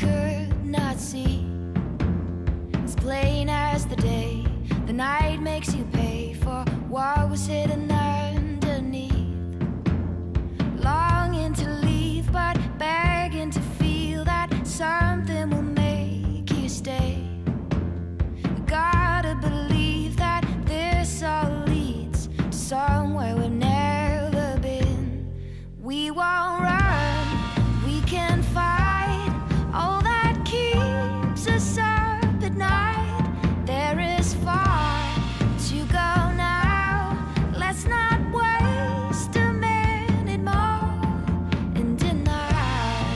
could not see. As plain as the day, the night makes you pay for what was hidden underneath. Longing to leave, but begging to feel that something will make you stay. You gotta believe that this all leads to somewhere we've never been. We won't run, we can fight. All that keeps us up at night. There is far to go now. Let's not waste a minute more in denial.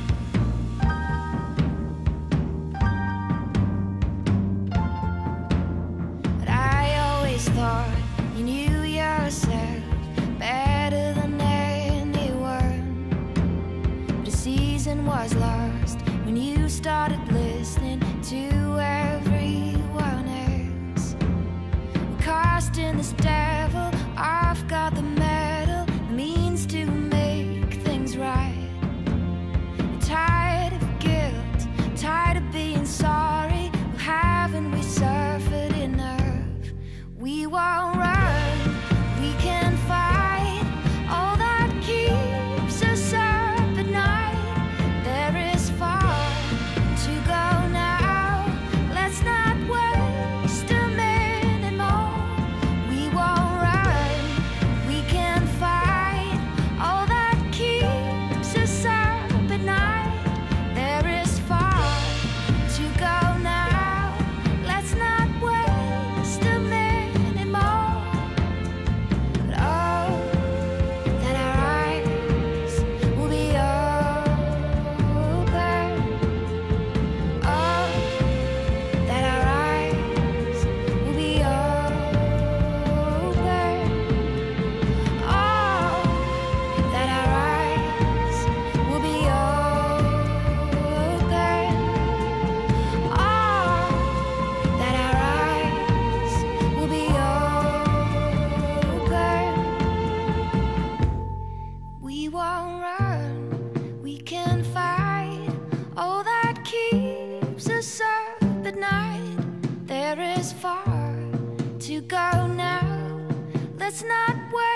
But I always thought you knew yourself better than anyone. But a season was lost when you started listening to everyone else. We're casting this devil off, got the metal, the means to make things right. We're tired of guilt, tired of being sorry. Well, haven't we suffered enough? We won't run, we can fight. All that keeps us up at night. There is far to go now. Let's not waste a minute more. We won't run, we can fight. All that keeps us up at night. There is far to go now. Let's not waste a minute more. But oh, that our eyes will be open. Oh, that our eyes will be open. Oh, that our eyes will be open. Oh, that our eyes will be open. We won't run, we can fight. All that keeps us up at night. There is far to go now. Let's not wait.